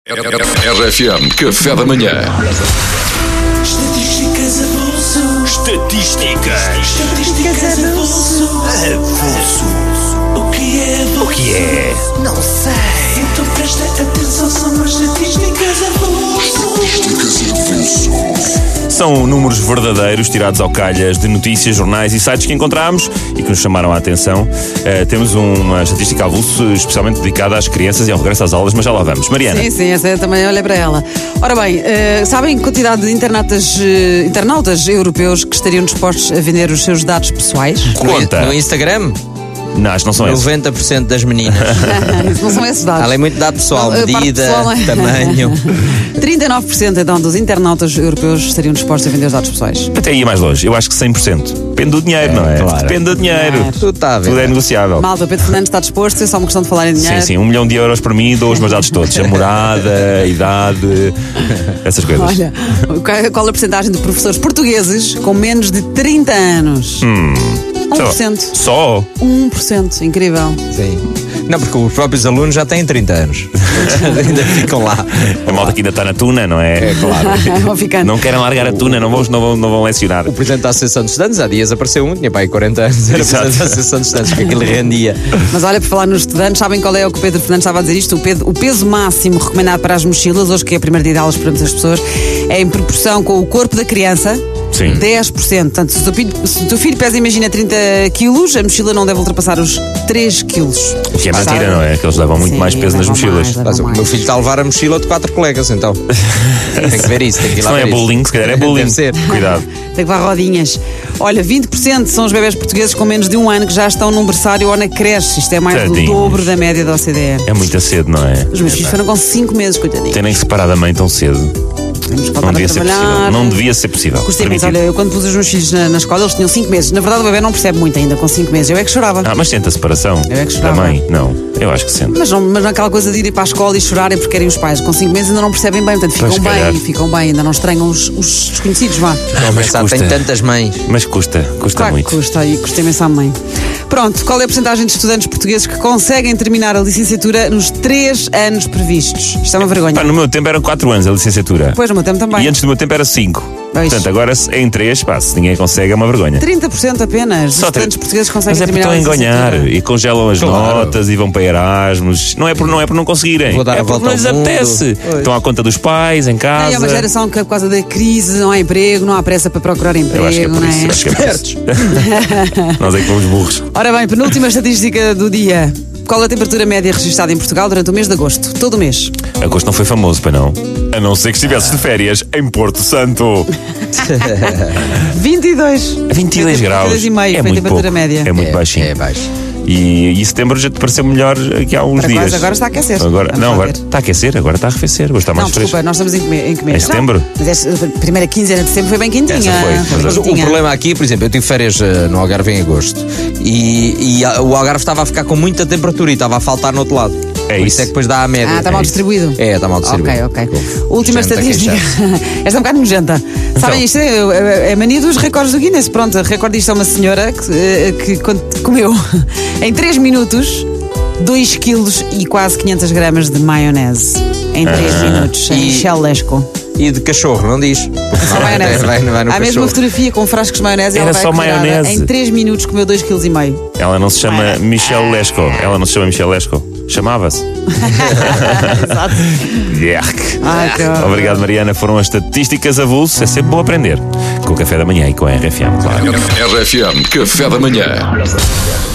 RFM Café da Manhã. Estatísticas avulso. Estatísticas avulso. O que é? Não sei. Então presta atenção, são as estatísticas avulso. São números verdadeiros tirados ao calhas de notícias, jornais e sites que encontramos e que nos chamaram a atenção. Temos uma estatística avulso especialmente dedicada às crianças e ao regresso às aulas, mas já lá vamos. Mariana. Sim, essa eu também olhei para ela. Ora bem, sabem a quantidade de internautas europeus que estariam dispostos a vender os seus dados pessoais? Conta. No Instagram, Não, acho que não são esses. 90% das meninas. Isso não são esses dados. Além muito dado pessoal, A parte medida, pessoal é- tamanho. 39% então dos internautas europeus estariam dispostos a vender os dados pessoais. Até ia mais longe. Eu acho que 100%. Depende do dinheiro, não é? claro. Depende do dinheiro. Claro. Tudo está a ver. Tudo é negociável. Malta, o Pedro Fernandes está disposto, é só uma questão de falar em dinheiro. Sim, 1 milhão de euros para mim, dou os meus dados todos. A morada, a idade, essas coisas. Olha, qual a porcentagem de professores portugueses com menos de 30 anos? 1%. Só? 1%, incrível. Sim. Não, porque os próprios alunos já têm 30 anos. Ainda ficam lá. A malta que ainda está na tuna, não é? É claro. Vão ficando. Não querem largar a tuna, não vão lecionar. O presidente da Associação de Estudantes, há dias apareceu tinha pai 40 anos, era Exato. presidente da Associação de Estudantes, que aquilo rendia. Mas olha, por falar nos estudantes, sabem qual é o que o Pedro Fernandes estava a dizer isto? O peso máximo recomendado para as mochilas, hoje que é o primeiro dia de aulas para muitas pessoas, é em proporção com o corpo da criança. Sim. 10%. Portanto, se o teu filho pesa, imagina, 30 quilos, a mochila não deve ultrapassar os 3 quilos. O que é mentira, não é? Que eles levam muito Sim, mais peso nas levam mochilas. mais, Mas o levam meu mais. filho está a levar a mochila de 4 colegas, então. Tem que ver isso, tem que ir Isso lá não é ver isso. bullying, se calhar é bullying. Deve ser. Cuidado. Tem que levar rodinhas. Olha, 20% são os bebés portugueses com menos de 1 ano que já estão num berçário ou na creche. Isto é mais do Tadinhos. dobro da média da OCDE. É muito cedo, não é? Os meus filhos foram com 5 meses, coitadinhos. Terem que separar da mãe tão cedo. Temos que voltar Não a devia ser possível. trabalhar. Não devia ser possível. Gostei, mas Permitido. olha, eu quando pus os meus filhos na escola, eles tinham 5 meses. Na verdade, o bebê não percebe muito ainda com 5 meses. Eu é que chorava. Mas sente a separação Eu é que da chorava. mãe? Não, eu acho que sente. Mas não aquela coisa de irem para a escola e chorarem porque querem os pais. Com 5 meses ainda não percebem bem, portanto Pois, ficam calhar. bem, ainda não estranham os desconhecidos, vá. Estão a mas pensar, custa. tem tantas mães. Mas custa Claro muito. que custa, e custa imenso à mãe. Pronto, qual é a porcentagem de estudantes portugueses que conseguem terminar a licenciatura nos 3 anos previstos? Isto é uma vergonha. Pá, no meu tempo eram 4 anos a licenciatura. Depois, no meu tempo também. E antes do meu tempo era 5. Pois. Portanto, agora em 3, pá, se ninguém consegue é uma vergonha. 30% apenas dos Só estudantes portugueses conseguem Mas é porque terminar estão a a enganhar licenciatura. e congelam as Claro. notas e vão para Erasmus. Não é por não conseguirem. Vou dar é a porque volta não lhes ao mundo. apetece. Pois. Estão à conta dos pais, em casa. É uma geração que por causa da crise não há emprego, não há pressa para procurar emprego, Eu acho que é por não isso. é? Acho que é por isso. Nós é que fomos burros. Ora bem, penúltima estatística do dia. Qual a temperatura média registada em Portugal durante o mês de agosto? Todo o mês. Agosto não foi famoso, para não. A não ser que estivesses de férias em Porto Santo. 22. 22 graus. 22,5 é foi a muito temperatura pouco. média. É muito baixinho. É baixo. E setembro já te pareceu melhor aqui há uns Para dias. quase, agora está a aquecer. Agora, Vamos não, lá agora ver. está a aquecer, agora está a arrefecer. Agora está mais Não, fresco. desculpa, nós estamos em mês. Em setembro? Não, mas esta primeira quinzena de setembro foi bem quentinha. Essa foi, bem mas O quentinha. problema aqui, por exemplo, eu tive férias no Algarve em agosto e o Algarve estava a ficar com muita temperatura e estava a faltar no outro lado. É Por isso. é que depois dá a média. Ah, está É mal isso. distribuído. É, está mal distribuído. Ok. Última Gente a estatística. queixar-se. Esta é um bocado nojenta. Sabem, isto é a mania dos recordes do Guinness. Pronto, a recorde disto é uma senhora que comeu em 3 minutos 2 quilos e quase 500 gramas de maionese. Em 3 minutos. Em E- Michel Lesco. E de cachorro, não diz? Só maionese. Vai no Há mesmo cachorro. uma fotografia com frascos de maionese. Era ela vai só retirada. maionese. Em 3 minutos comeu 2,5 kg. Ela não se chama Michel Lesco. Ela não se chama Michel Lesco. Chamava-se. Exato. Yerk. Ai, que horror. Obrigado, Mariana. Foram as estatísticas avulso. É sempre bom aprender. Com o café da manhã e com a RFM, claro. RFM Café da Manhã.